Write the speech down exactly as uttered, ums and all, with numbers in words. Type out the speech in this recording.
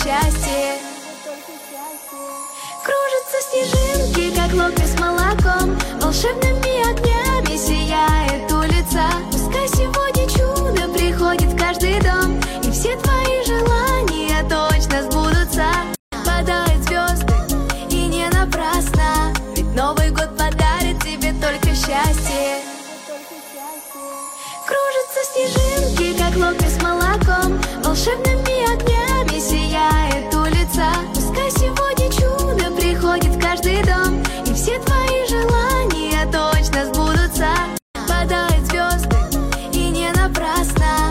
счастье. Кружатся снежинки, как локти с молоком, волшебными огнями сияет улица. Пускай сегодня чудо приходит в каждый дом, и все твои желания точно сбудутся. Падают звезды, и не напрасно, ведь Новый год подарит тебе только счастье. Кружатся снежинки, как локти с молоком, волшебными